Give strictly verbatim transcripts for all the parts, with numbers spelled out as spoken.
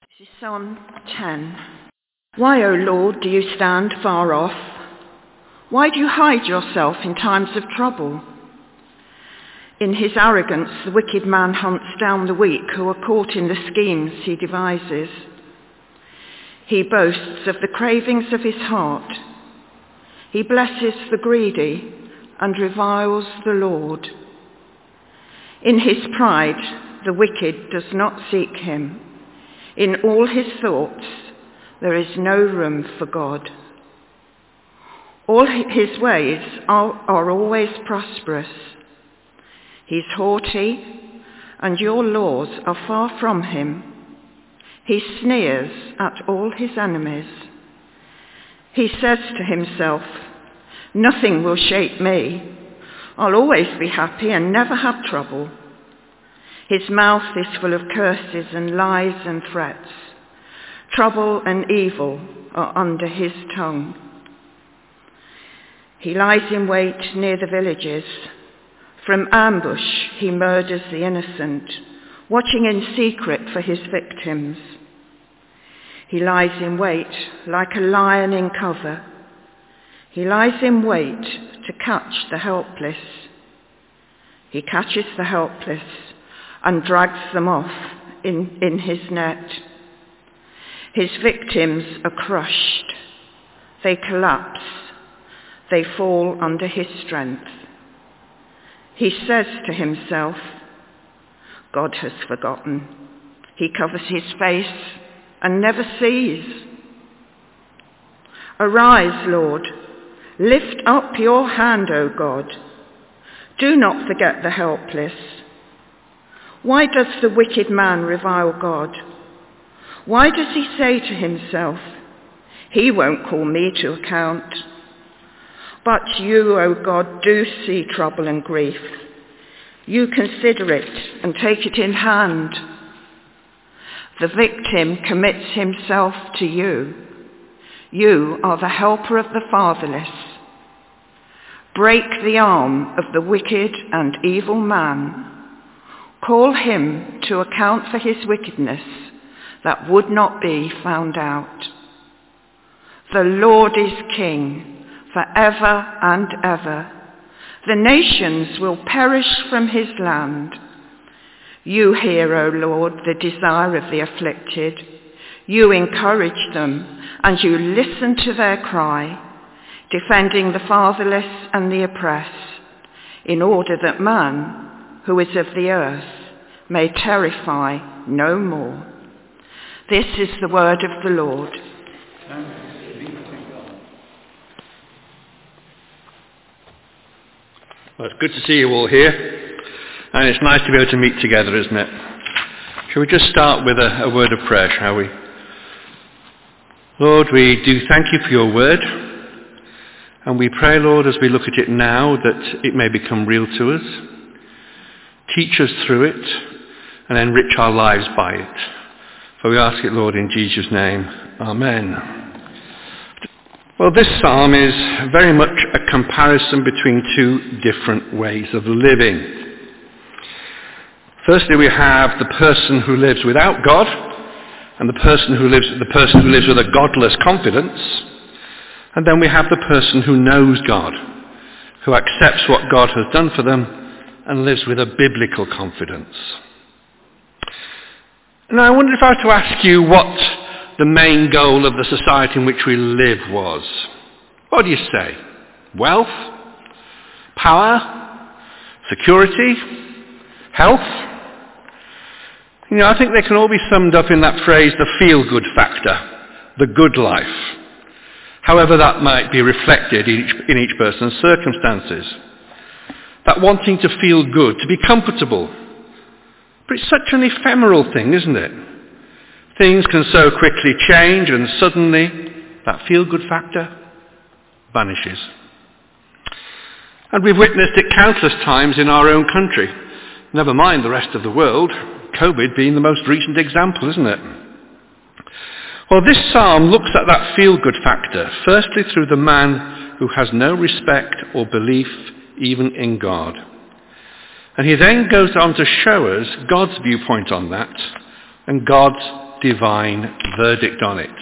This is Psalm ten. Why, O Lord, do you stand far off? Why do you hide yourself in times of trouble? In his arrogance, the wicked man hunts down the weak who are caught in the schemes he devises. He boasts of the cravings of his heart. He blesses the greedy and reviles the Lord. In his pride, the wicked does not seek him. In all his thoughts, there is no room for God. All his ways are, are always prosperous. He's haughty, and your laws are far from him. He sneers at all his enemies. He says to himself, nothing will shake me. I'll always be happy and never have trouble. His mouth is full of curses and lies and threats. Trouble and evil are under his tongue. He lies in wait near the villages. From ambush he murders the innocent, watching in secret for his victims. He lies in wait like a lion in cover. He lies in wait to catch the helpless. He catches the helpless and drags them off in, in his net. His victims are crushed. They collapse. They fall under his strength. He says to himself, God has forgotten. He covers his face and never sees. Arise, Lord. Lift up your hand, O God. Do not forget the helpless. Why does the wicked man revile God? Why does he say to himself, he won't call me to account? But you, O God, do see trouble and grief. You consider it and take it in hand. The victim commits himself to you. You are the helper of the fatherless. Break the arm of the wicked and evil man. Call him to account for his wickedness that would not be found out. The Lord is king forever and ever. The nations will perish from his land. You hear, O Lord, the desire of the afflicted. You encourage them, and you listen to their cry, defending the fatherless and the oppressed, in order that man, who is of the earth, may terrify no more. This is the word of the Lord. Well, it's good to see you all here, and it's nice to be able to meet together, isn't it? Shall we just start with a, a word of prayer, shall we? Lord, we do thank you for your word, and we pray, Lord, as we look at it now, that it may become real to us. Teach us through it, and enrich our lives by it. For we ask it, Lord, in Jesus' name. Amen. Well, this psalm is very much a comparison between two different ways of living. Firstly, we have the person who lives without God, and the person who lives the person who lives with a godless confidence. And then we have the person who knows God, who accepts what God has done for them and lives with a biblical confidence. Now, I wonder if I were to ask you what the main goal of the society in which we live was. What do you say? Wealth? Power? Security? Health? You know, I think they can all be summed up in that phrase, the feel-good factor, the good life. However that might be reflected in each, in each person's circumstances. That wanting to feel good, to be comfortable. But it's such an ephemeral thing, isn't it? Things can so quickly change, and suddenly that feel-good factor vanishes. And we've witnessed it countless times in our own country. Never mind the rest of the world, COVID being the most recent example, isn't it? Well, this psalm looks at that feel-good factor, firstly through the man who has no respect or belief even in God. And he then goes on to show us God's viewpoint on that and God's divine verdict on it.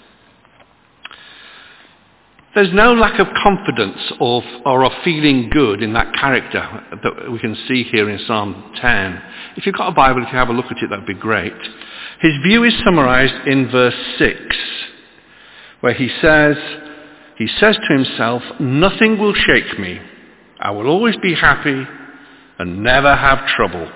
There's no lack of confidence or, or of feeling good in that character that we can see here in Psalm ten. If you've got a Bible, if you have a look at it, that would be great. His view is summarized in verse six, where he says, he says to himself, "Nothing will shake me. I will always be happy and never have trouble."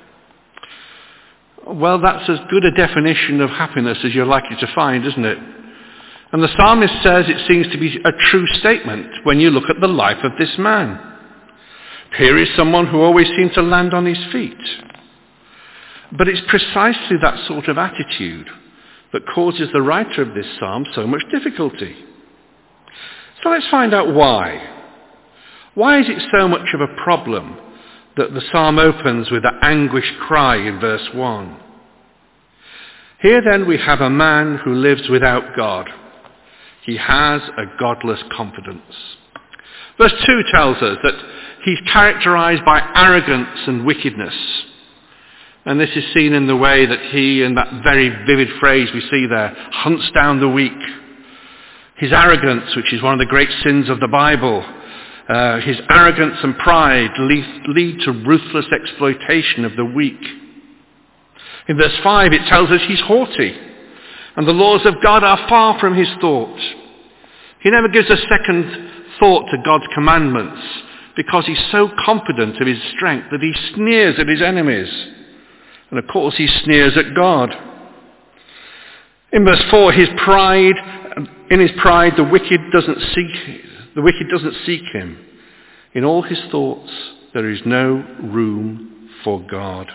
Well, that's as good a definition of happiness as you're likely to find, isn't it? And the psalmist says it seems to be a true statement when you look at the life of this man. Here is someone who always seemed to land on his feet. But it's precisely that sort of attitude that causes the writer of this psalm so much difficulty. So let's find out why. Why is it so much of a problem that the psalm opens with an anguished cry in verse one? Here then we have a man who lives without God. He has a godless confidence. Verse two tells us that he's characterized by arrogance and wickedness. And this is seen in the way that he, in that very vivid phrase we see there, hunts down the weak. His arrogance, which is one of the great sins of the Bible, uh, his arrogance and pride lead, lead to ruthless exploitation of the weak. In verse five it tells us he's haughty, and the laws of God are far from his thought. He never gives a second thought to God's commandments because he's so confident of his strength that he sneers at his enemies. And of course he sneers at God. In verse four, his pride, in his pride the wicked doesn't seek the wicked doesn't seek him. In all his thoughts there is no room for God.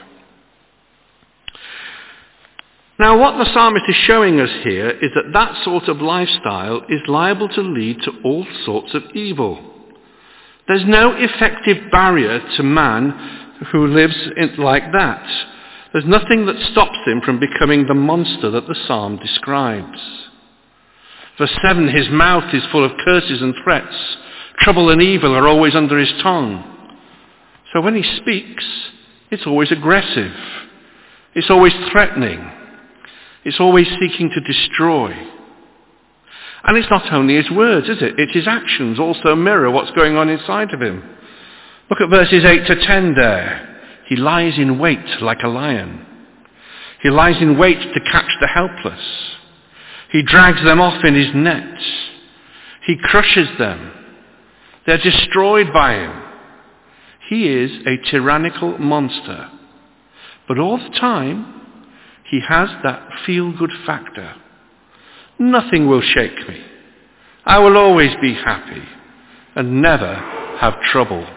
Now what the psalmist is showing us here is that that sort of lifestyle is liable to lead to all sorts of evil. There's no effective barrier to man who lives in, like that. There's nothing that stops him from becoming the monster that the psalm describes. Verse seven, his mouth is full of curses and threats. Trouble and evil are always under his tongue. So when he speaks, it's always aggressive. It's always threatening. It's always seeking to destroy. And it's not only his words, is it? It's his actions also mirror what's going on inside of him. Look at verses eight to ten there. He lies in wait like a lion. He lies in wait to catch the helpless. He drags them off in his nets. He crushes them. They're destroyed by him. He is a tyrannical monster. But all the time, he has that feel-good factor. Nothing will shake me. I will always be happy and never have trouble.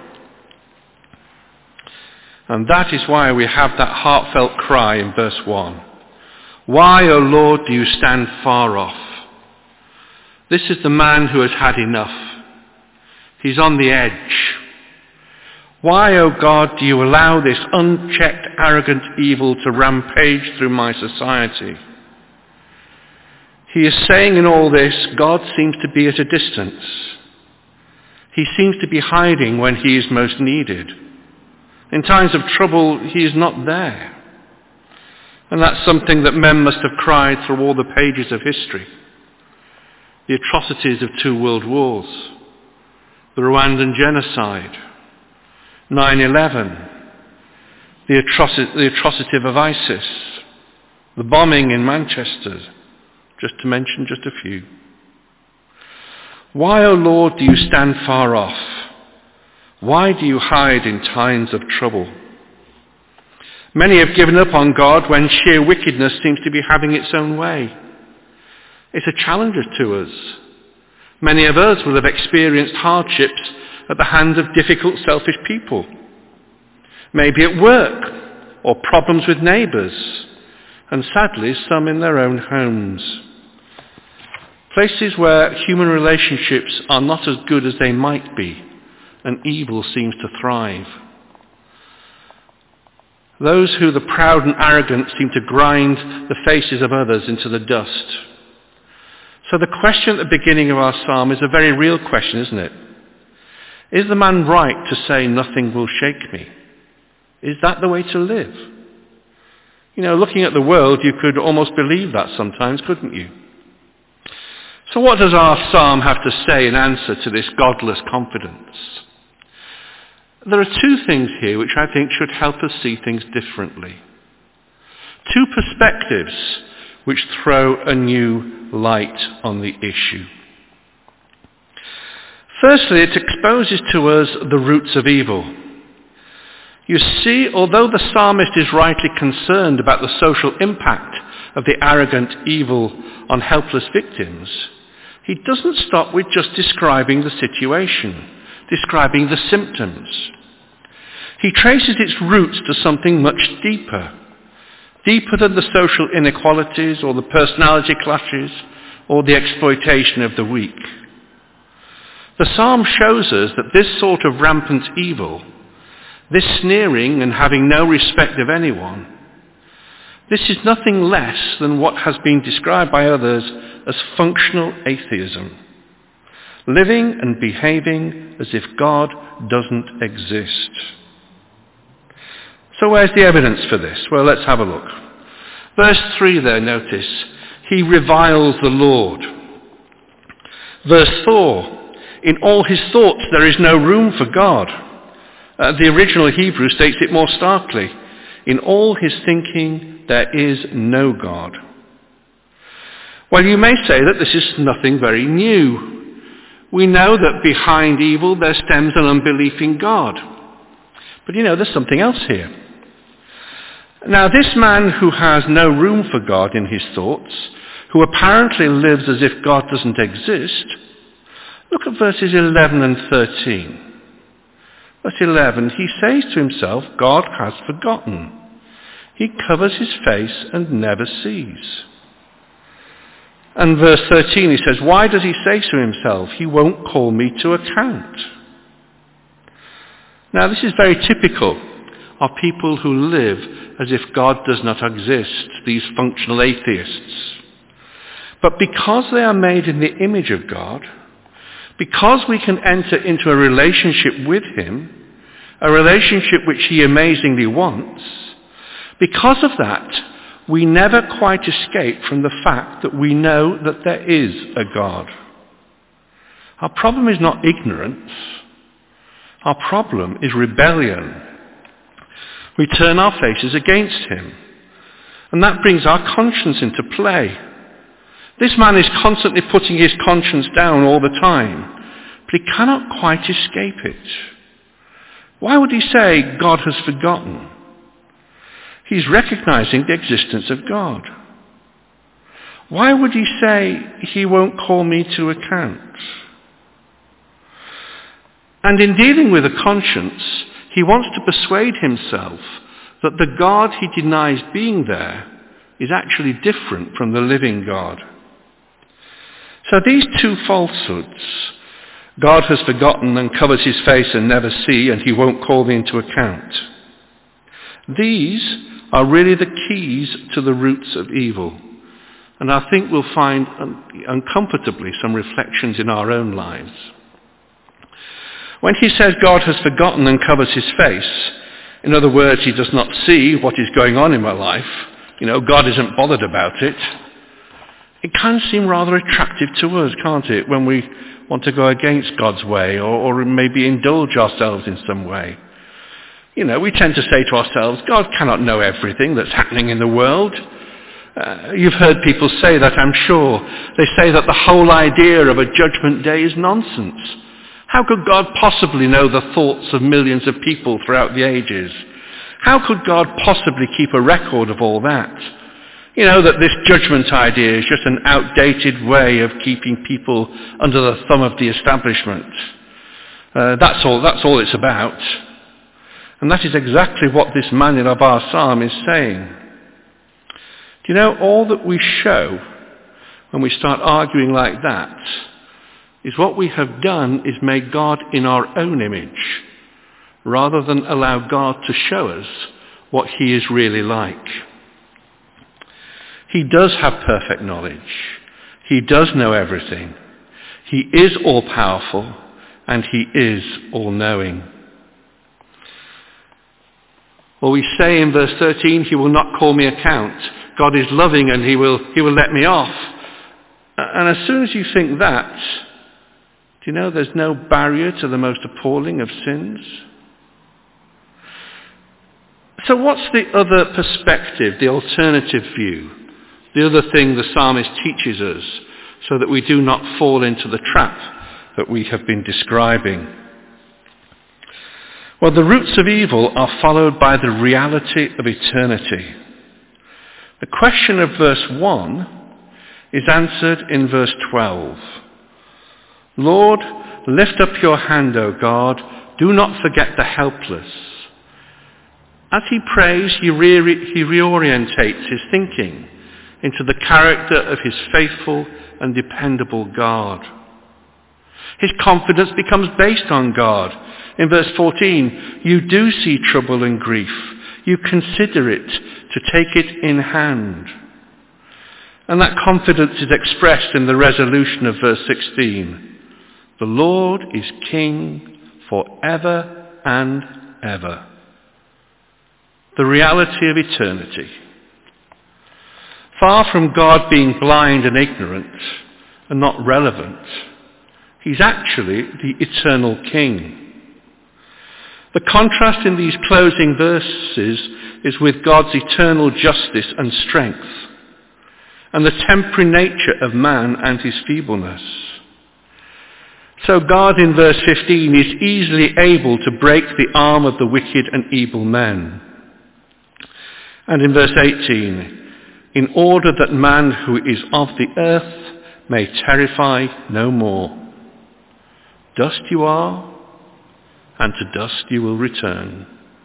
And that is why we have that heartfelt cry in verse one. Why, O Lord, do you stand far off? This is the man who has had enough. He's on the edge. Why, O God, do you allow this unchecked, arrogant evil to rampage through my society? He is saying in all this, God seems to be at a distance. He seems to be hiding when he is most needed. In times of trouble, he is not there. And that's something that men must have cried through all the pages of history. The atrocities of two world wars, the Rwandan genocide, nine eleven, the atrocity, the atrocity of ISIS, the bombing in Manchester, just to mention just a few. Why, O Lord, do you stand far off? Why do you hide in times of trouble? Many have given up on God when sheer wickedness seems to be having its own way. It's a challenge to us. Many of us will have experienced hardships at the hands of difficult, selfish people. Maybe at work, or problems with neighbours, and sadly some in their own homes. Places where human relationships are not as good as they might be, and evil seems to thrive. Those who the proud and arrogant seem to grind the faces of others into the dust. So the question at the beginning of our psalm is a very real question, isn't it? Is the man right to say nothing will shake me? Is that the way to live? You know, looking at the world, you could almost believe that sometimes, couldn't you? So what does our psalm have to say in answer to this godless confidence? There are two things here which I think should help us see things differently. Two perspectives which throw a new light on the issue. Firstly, it exposes to us the roots of evil. You see, although the psalmist is rightly concerned about the social impact of the arrogant evil on helpless victims, he doesn't stop with just describing the situation, describing the symptoms. He traces its roots to something much deeper, deeper than the social inequalities or the personality clashes or the exploitation of the weak. The psalm shows us that this sort of rampant evil, this sneering and having no respect of anyone, this is nothing less than what has been described by others as functional atheism, living and behaving as if God doesn't exist. So where's the evidence for this? Well, let's have a look. Verse three there, notice, he reviles the Lord. Verse four, in all his thoughts there is no room for God. Uh, the original Hebrew states it more starkly. In all his thinking there is no God. Well, you may say that this is nothing very new. We know that behind evil there stems an unbelief in God. But you know, there's something else here. Now, this man who has no room for God in his thoughts, who apparently lives as if God doesn't exist, look at verses eleven and thirteen. Verse eleven, he says to himself, God has forgotten. He covers his face and never sees. And verse thirteen, he says, why does he say to himself, he won't call me to account? Now, this is very typical of people who live as if God does not exist, these functional atheists. But because they are made in the image of God, because we can enter into a relationship with him, a relationship which he amazingly wants, because of that, we never quite escape from the fact that we know that there is a God. Our problem is not ignorance. Our problem is rebellion. We turn our faces against him. And that brings our conscience into play. This man is constantly putting his conscience down all the time, but he cannot quite escape it. Why would he say God has forgotten? He's recognizing the existence of God. Why would he say he won't call me to account? And in dealing with a conscience, he wants to persuade himself that the God he denies being there is actually different from the living God. So these two falsehoods, God has forgotten and covers his face and never see, and he won't call me into account, these are really the keys to the roots of evil. And I think we'll find un- uncomfortably some reflections in our own lives. When he says God has forgotten and covers his face, in other words, he does not see what is going on in my life, you know, God isn't bothered about it, it can seem rather attractive to us, can't it, when we want to go against God's way, or, or maybe indulge ourselves in some way. You know, we tend to say to ourselves, God cannot know everything that's happening in the world. Uh, you've heard people say that, I'm sure. They say that the whole idea of a judgment day is nonsense. How could God possibly know the thoughts of millions of people throughout the ages? How could God possibly keep a record of all that? You know, that this judgment idea is just an outdated way of keeping people under the thumb of the establishment. Uh, that's all, that's all it's about. And that is exactly what this man in our psalm is saying. Do you know, all that we show when we start arguing like that is what we have done is made God in our own image, rather than allow God to show us what he is really like. He does have perfect knowledge. He does know everything. He is all-powerful, and he is all-knowing. Or we say in verse thirteen, he will not call me account. God is loving and he will, he will let me off. And as soon as you think that, do you know there's no barrier to the most appalling of sins? So what's the other perspective, the alternative view? The other thing the psalmist teaches us so that we do not fall into the trap that we have been describing? Well, the roots of evil are followed by the reality of eternity. The question of verse one is answered in verse twelve. Lord, lift up your hand, O God. Do not forget the helpless. As he prays, he, re- he reorientates his thinking into the character of his faithful and dependable God. His confidence becomes based on God. In verse fourteen, you do see trouble and grief. You consider it to take it in hand. And that confidence is expressed in the resolution of verse sixteen. The Lord is King forever and ever. The reality of eternity. Far from God being blind and ignorant and not relevant, he's actually the eternal King. The contrast in these closing verses is with God's eternal justice and strength, and the temporary nature of man and his feebleness. So God in verse fifteen is easily able to break the arm of the wicked and evil men. And in verse eighteen, in order that man who is of the earth may terrify no more. Dust you are, and to dust you will return.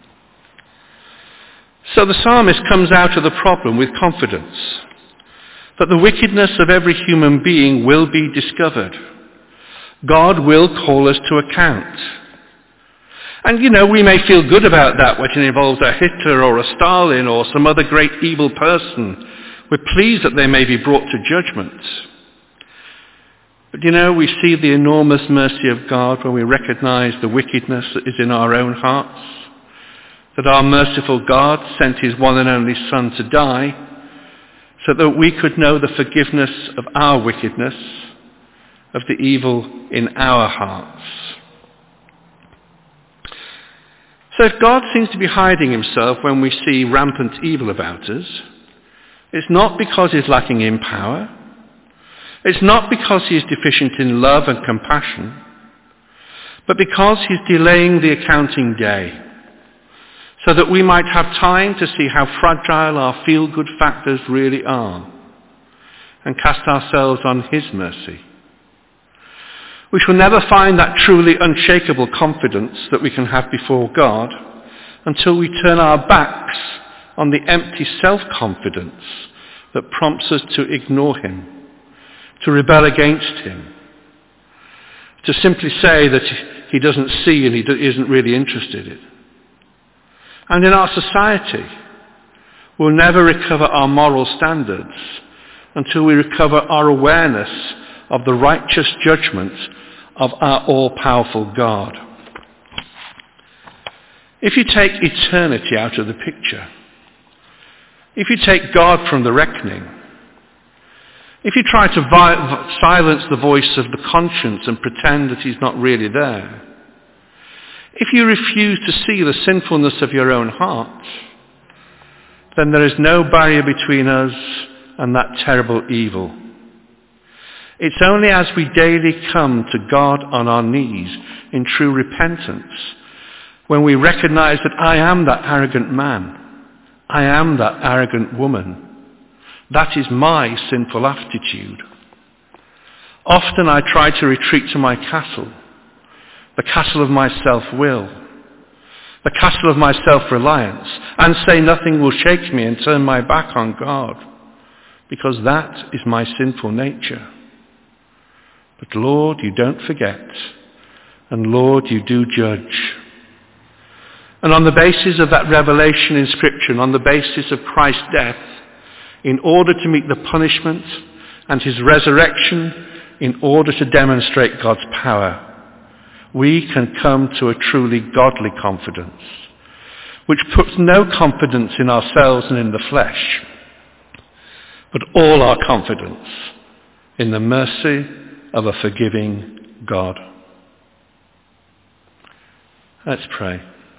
So the psalmist comes out of the problem with confidence that the wickedness of every human being will be discovered. God will call us to account. And you know, we may feel good about that when it involves a Hitler or a Stalin or some other great evil person. We're pleased that they may be brought to judgment. But you know, we see the enormous mercy of God when we recognize the wickedness that is in our own hearts, that our merciful God sent his one and only Son to die so that we could know the forgiveness of our wickedness, of the evil in our hearts. So if God seems to be hiding himself when we see rampant evil about us, it's not because he's lacking in power. It's not because he is deficient in love and compassion, but because he's delaying the accounting day, so that we might have time to see how fragile our feel-good factors really are, and cast ourselves on his mercy. We shall never find that truly unshakable confidence that we can have before God until we turn our backs on the empty self-confidence that prompts us to ignore him, to rebel against him, to simply say that he doesn't see and he isn't really interested in. And in our society, we'll never recover our moral standards until we recover our awareness of the righteous judgment of our all-powerful God. If you take eternity out of the picture, if you take God from the reckoning, if you try to vi- silence the voice of the conscience and pretend that he's not really there, if you refuse to see the sinfulness of your own heart, then there is no barrier between us and that terrible evil. It's only as we daily come to God on our knees in true repentance, when we recognize that I am that arrogant man, I am that arrogant woman, that is my sinful attitude. Often I try to retreat to my castle, the castle of my self-will, the castle of my self-reliance, and say nothing will shake me and turn my back on God, because that is my sinful nature. But Lord, you don't forget, and Lord, you do judge. And on the basis of that revelation in Scripture, and on the basis of Christ's death, in order to meet the punishment, and his resurrection, in order to demonstrate God's power, we can come to a truly godly confidence. which puts no confidence in ourselves and in the flesh, but all our confidence in the mercy of a forgiving God. Let's pray.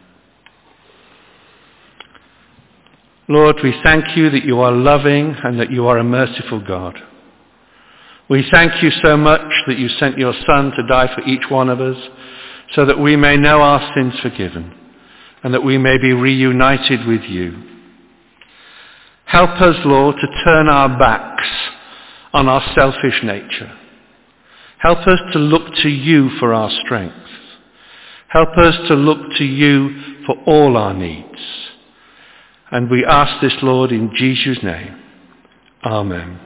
Lord, we thank you that you are loving and that you are a merciful God. We thank you so much that you sent your Son to die for each one of us so that we may know our sins forgiven and that we may be reunited with you. Help us, Lord, to turn our backs on our selfish nature. Help us to look to you for our strength. Help us to look to you for all our needs. And we ask this, Lord, in Jesus' name. Amen.